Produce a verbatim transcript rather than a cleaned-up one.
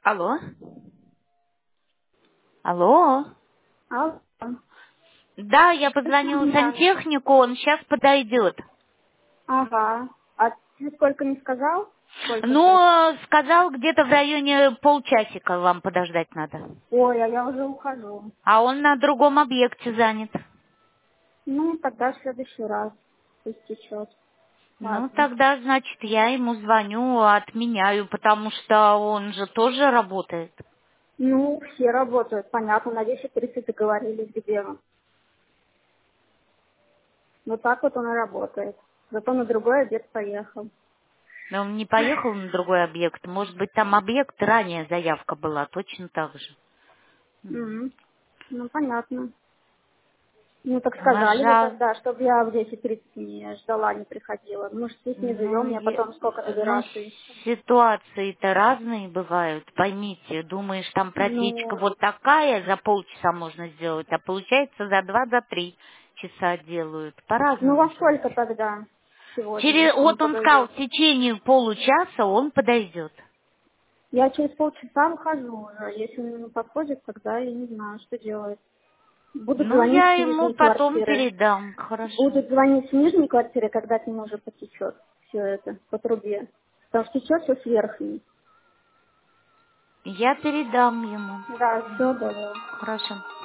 Алло? Алло? Алло. Да, я Слышно позвонила меня? сантехнику, он сейчас подойдет. Ага. А ты сколько не сказал? Сколько сейчас? Ну, сказал, где-то в районе полчасика вам подождать надо. Ой, а я уже ухожу. А он на другом объекте занят. Ну, тогда в следующий раз пусть течет. Ну, Ладно. тогда, значит, я ему звоню, отменяю, потому что он же тоже работает. Ну, все работают, понятно. На десять тридцать договорились, где он. Вот так вот он и работает. Зато на другой обед поехал. Но он не поехал на другой объект. Может быть, там объект, ранее заявка была, точно так же. М. М. Ну, понятно. Ну, так сказали бы Нажал. тогда, чтобы я в десять тридцать не ждала, не приходила. Мы же здесь не Ну, живем, я е- потом сколько ну, добираться еще. ситуации-то разные бывают, поймите. Думаешь, там протечка Ну, вот такая, за полчаса можно сделать, а получается за два, за три часа делают. ну По-разному во же. сколько тогда сегодня Через, он вот он сказал, подойдет? в течение получаса он подойдет. Я через полчаса выхожу уже. Если он не подходит, тогда я не знаю, что делать. Будут Ну, звонить я с ему нижней потом квартиры. передам, хорошо. Будут звонить с нижней квартиры, когда к нему уже потечет все это по трубе. Потому что течет все с верхней. Я передам ему. Да, все, да. Хорошо.